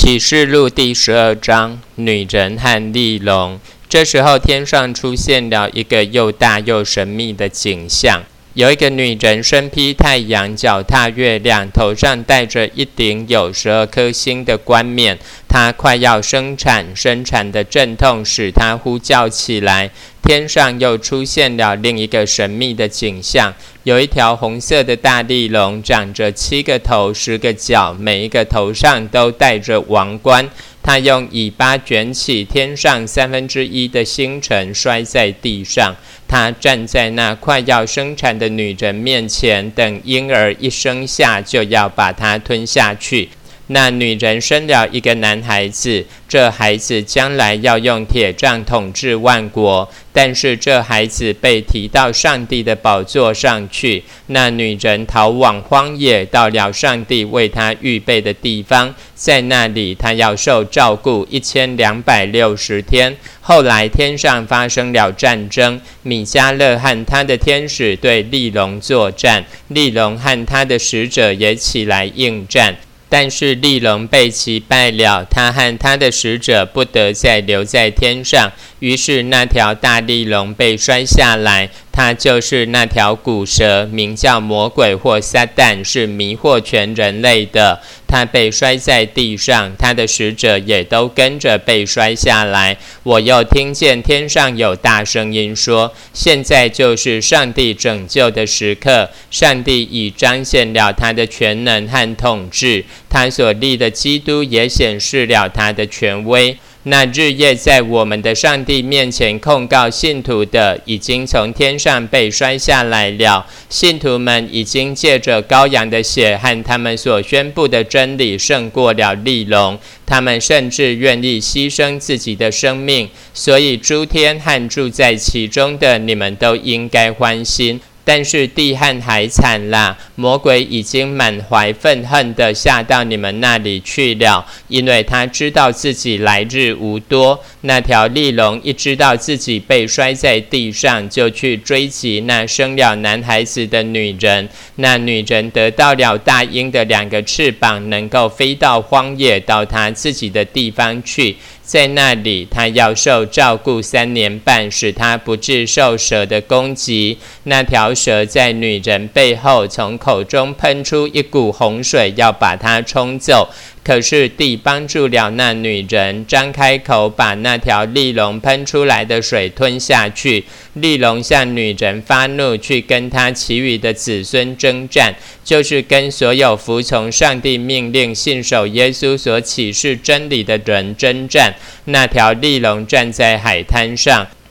启示录第12章，女人和利龙。这时候天上出现了一个又大又神秘的景象，有一个女人身披太阳，脚踏月亮，头上戴着一顶有12颗星的冠冕。她快要生产，生产的阵痛使她呼叫起来。天上又出现了另一个神秘的景象，有一条红色的大利龙，长着7个头10个角，每一个头上都戴着王冠。它用尾巴卷起天上1/3的星辰，摔在地上。他站在那快要生产的女人面前，等婴儿一生下，就要把它吞下去。那女人生了一个男孩子，这孩子将来要用铁杖统治万国，但是这孩子被提到上帝的宝座上去。那女人逃往荒野，到了上帝为她预备的地方，在那里她要受照顾1260天。后来天上发生了战争，米迦勒和他的天使对利龙作战，利龙和他的使者也起来应战。但是利龙被击败了，他和他的使者不得再留在天上。于是那条大利龙被摔下来，它就是那条古蛇，名叫魔鬼或撒旦，是迷惑全人类的。它被摔在地上，他的使者也都跟着被摔下来。我又听见天上有大声音说：现在就是上帝拯救的时刻，上帝已彰显了他的全能和统治，他所立的基督也显示了他的权威。那日夜在我们的上帝面前控告信徒的，已经从天上被摔下来了。信徒们已经借着羔羊的血和他们所宣布的真理胜过了利龙，他们甚至愿意牺牲自己的生命。所以诸天和住在其中的，你们都应该欢心。但是地和海惨啦，魔鬼已经满怀愤恨地下到你们那里去了，因为他知道自己来日无多。那条利龙一知道自己被摔在地上，就去追击那生了男孩子的女人。那女人得到了大鹰的2个翅膀，能够飞到荒野，到她自己的地方去。在那里，他要受照顾3年半，使他不致受蛇的攻击。那条蛇在女人背后，从口中喷出一股洪水，要把她冲走。可是地帮助了那女人，张开口把那条利龙喷出来的水吞下去。利龙向女人发怒，去跟她其余的子孙征战，就是跟所有服从上帝命令、信守耶稣所启示真理的人征战。那条利龙站在海滩上，